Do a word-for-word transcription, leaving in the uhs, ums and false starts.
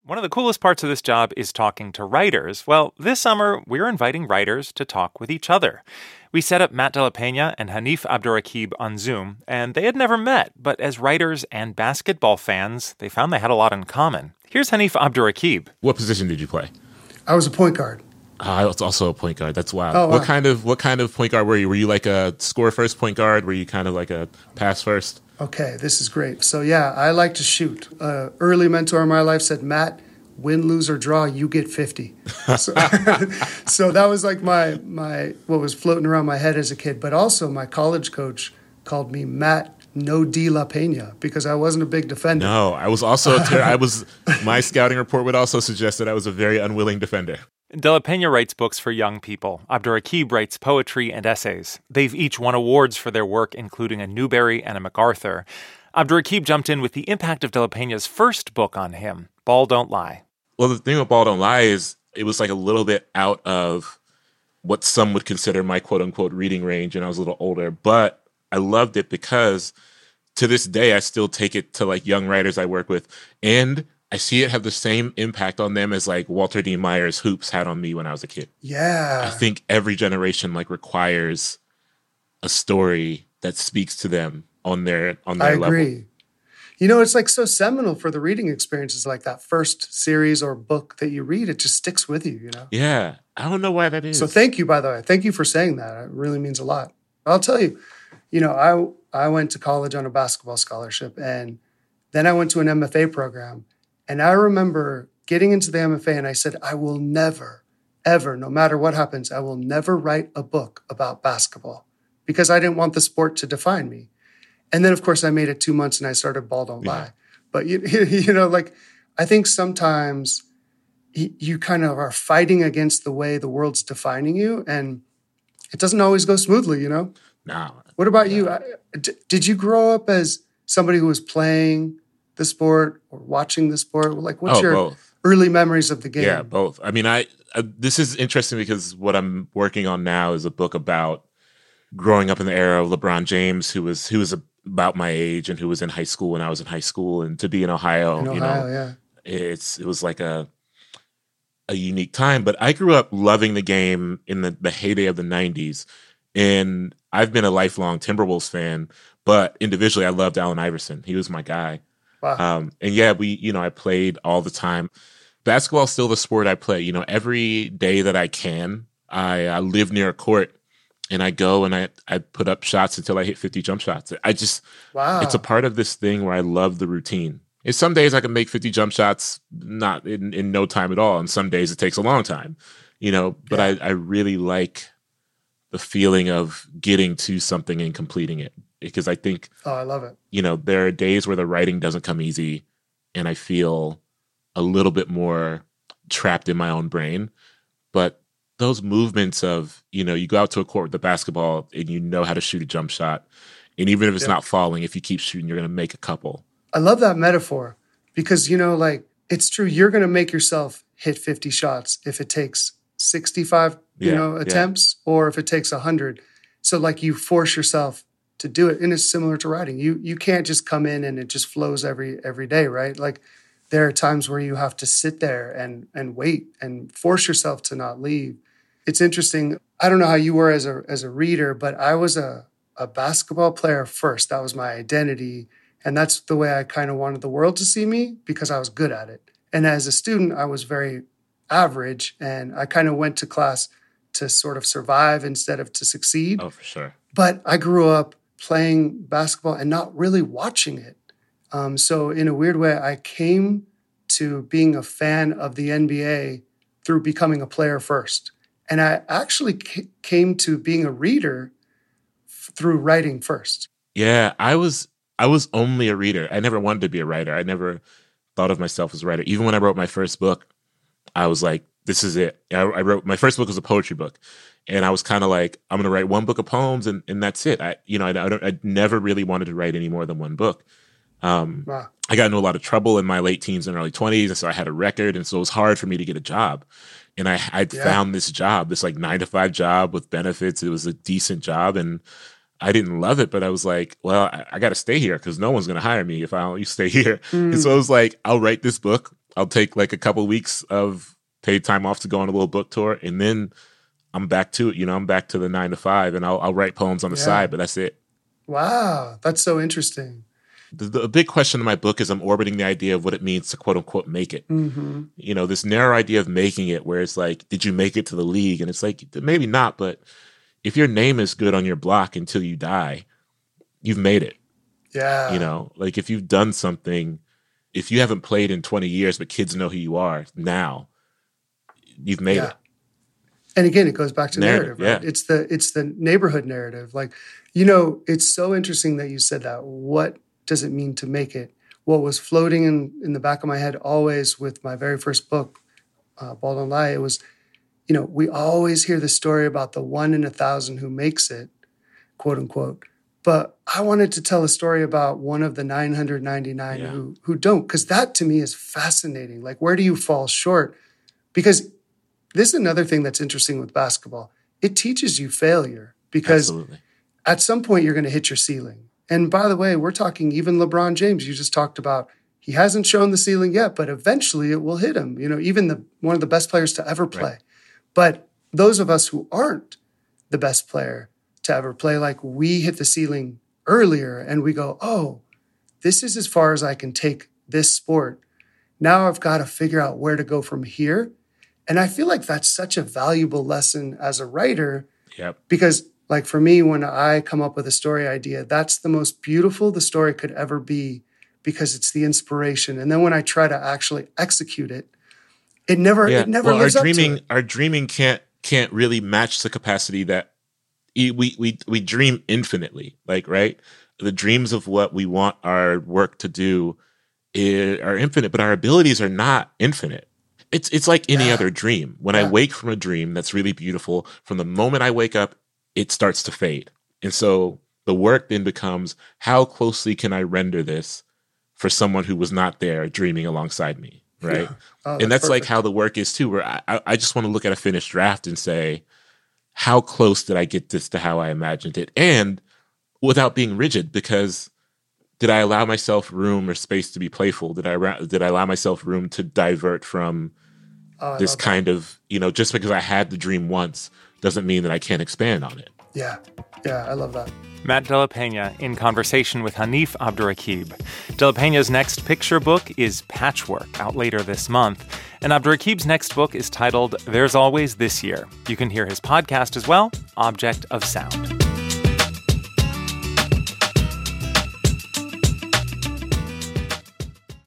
One of the coolest parts of this job is talking to writers. Well, this summer, we're inviting writers to talk with each other. We set up Matt De La Peña and Hanif Abdurraqib on Zoom, and they had never met, but as writers and basketball fans, they found they had a lot in common. Here's Hanif Abdurraqib. What position did you play? I was a point guard. Uh, I was also a point guard. That's wild. Oh, wow. What kind of what kind of point guard were you? Were you like a score first point guard? Were you kind of like a pass first? Okay, this is great. So yeah, I like to shoot. Uh, early mentor in my life said, Matt, win, lose, or draw, you get fifty. So, so that was like my my what was floating around my head as a kid. But also my college coach called me Matt No De La Peña because I wasn't a big defender. No, I was also a ter- I was my scouting report would also suggest that I was a very unwilling defender. De La Peña writes books for young people. Abdurraqib writes poetry and essays. They've each won awards for their work, including a Newbery and a MacArthur. Abdurraqib jumped in with the impact of De La Peña's first book on him, Ball Don't Lie. Well, the thing with Ball Don't Lie is it was like a little bit out of what some would consider my quote-unquote reading range, and I was a little older. But I loved it because to this day, I still take it to like young writers I work with, and I see it have the same impact on them as like Walter D. Myers' Hoops had on me when I was a kid. Yeah. I think every generation like requires a story that speaks to them on their on their I level. agree. You know, it's like so seminal for the reading experiences, like that first series or book that you read, it just sticks with you, you know? Yeah. I don't know why that is. So thank you, by the way. Thank you for saying that. It really means a lot. I'll tell you, you know, I I went to college on a basketball scholarship, and then I went to an M F A program. And I remember getting into the M F A and I said, I will never, ever, no matter what happens, I will never write a book about basketball because I didn't want the sport to define me. And then, of course, I made it two months and I started Ball Don't Lie. Yeah. But, you, you know, like, I think sometimes you kind of are fighting against the way the world's defining you. And it doesn't always go smoothly, you know? No. What about you? Did you grow up as somebody who was playing the sport or watching the sport? Like, what's oh, your both. early memories of the game? Yeah, both. I mean, I, I this is interesting because what I'm working on now is a book about growing up in the era of LeBron James, who was who was about my age and who was in high school when I was in high school, and to be in Ohio, in Ohio you know, yeah. it's it was like a a unique time. But I grew up loving the game in the, the heyday of the nineties, and I've been a lifelong Timberwolves fan. But individually, I loved Allen Iverson. He was my guy. Wow. Um, and yeah, we, you know, I played all the time. Basketball is still the sport I play. You know, every day that I can, I, I live near a court and I go and I, I put up shots until I hit fifty jump shots. I just, wow. It's a part of this thing where I love the routine. And some days I can make fifty jump shots not in, in no time at all. And some days it takes a long time, you know, but yeah. I, I really like the feeling of getting to something and completing it. Because I think, oh, I love it. You know, there are days where the writing doesn't come easy, and I feel a little bit more trapped in my own brain. But those movements of, you know, you go out to a court with the basketball and you know how to shoot a jump shot, and even if it's yeah. not falling, if you keep shooting, you're going to make a couple. I love that metaphor because, you know, like it's true. You're going to make yourself hit fifty shots if it takes sixty-five, you yeah, know, attempts, yeah. or if it takes one hundred. So like you force yourself to do it. And it's similar to writing. You you can't just come in and it just flows every every day, right? Like there are times where you have to sit there and and wait and force yourself to not leave. It's interesting. I don't know how you were as a as a reader, but I was a, a basketball player first. That was my identity. And that's the way I kind of wanted the world to see me because I was good at it. And as a student, I was very average. And I kind of went to class to sort of survive instead of to succeed. Oh, for sure. But I grew up playing basketball and not really watching it. Um, so in a weird way, I came to being a fan of the N B A through becoming a player first. And I actually c- came to being a reader f- through writing first. Yeah, I was I was only a reader. I never wanted to be a writer. I never thought of myself as a writer. Even when I wrote my first book, I was like, this is it. I, I wrote my first book was a poetry book. And I was kind of like, I'm going to write one book of poems and, and that's it. I, you know, I, I, don't, I never really wanted to write any more than one book. Um, wow. I got into a lot of trouble in my late teens and early twenties. And so I had a record. And so it was hard for me to get a job. And I I'd yeah. found this job, this like nine to five job with benefits. It was a decent job. And I didn't love it, but I was like, well, I, I got to stay here because no one's going to hire me if I don't stay here. Mm. And so I was like, I'll write this book. I'll take like a couple weeks of paid time off to go on a little book tour, and then I'm back to it. You know, I'm back to the nine to five, and I'll, I'll write poems on the yeah. side, but that's it. Wow, that's so interesting. The, the big question in my book is I'm orbiting the idea of what it means to quote unquote make it. Mm-hmm. You know, this narrow idea of making it, where it's like, did you make it to the league? And it's like, maybe not, but if your name is good on your block until you die, you've made it. Yeah. You know, like if you've done something, if you haven't played in twenty years, but kids know who you are now, you've made yeah. it. And again, it goes back to narrative, narrative right? yeah. It's the it's the neighborhood narrative. Like, you know, it's so interesting that you said that. What does it mean to make it? What was floating in, in the back of my head always with my very first book, uh, Ball Don't Lie, it was, you know, we always hear the story about the one in a thousand who makes it, quote unquote. But I wanted to tell a story about one of the nine hundred ninety-nine yeah. who who don't, because that to me is fascinating. Like, where do you fall short? Because this is another thing that's interesting with basketball. It teaches you failure because Absolutely. At some point you're going to hit your ceiling. And by the way, we're talking even LeBron James. You just talked about he hasn't shown the ceiling yet, but eventually it will hit him. You know, even the one of the best players to ever play. Right. But those of us who aren't the best player to ever play, like we hit the ceiling earlier and we go, oh, this is as far as I can take this sport. Now I've got to figure out where to go from here. And I feel like that's such a valuable lesson as a writer. Yep. Because like for me, when I come up with a story idea, that's the most beautiful the story could ever be because it's the inspiration. And then when I try to actually execute it, it never, yeah. it never well, lives our up dreaming, to it. Our dreaming can't can't really match the capacity that we we we dream infinitely. Like, right? The dreams of what we want our work to do is, are infinite, but our abilities are not infinite. It's it's like any yeah. other dream. When yeah. I wake from a dream that's really beautiful, from the moment I wake up, it starts to fade. And so the work then becomes, how closely can I render this for someone who was not there dreaming alongside me, right? Yeah. Oh, and that's perfect. like how the work is too, where I, I just want to look at a finished draft and say, how close did I get this to how I imagined it? And without being rigid, because did I allow myself room or space to be playful? Did I did I allow myself room to divert from oh, this kind that. of, you know, just because I had the dream once doesn't mean that I can't expand on it. Yeah. Yeah, I love that. Matt De La Peña in conversation with Hanif Abdurraqib. De La Peña's next picture book is Patchwork, out later this month. And Abdurraqib's next book is titled There's Always This Year. You can hear his podcast as well, Object of Sound.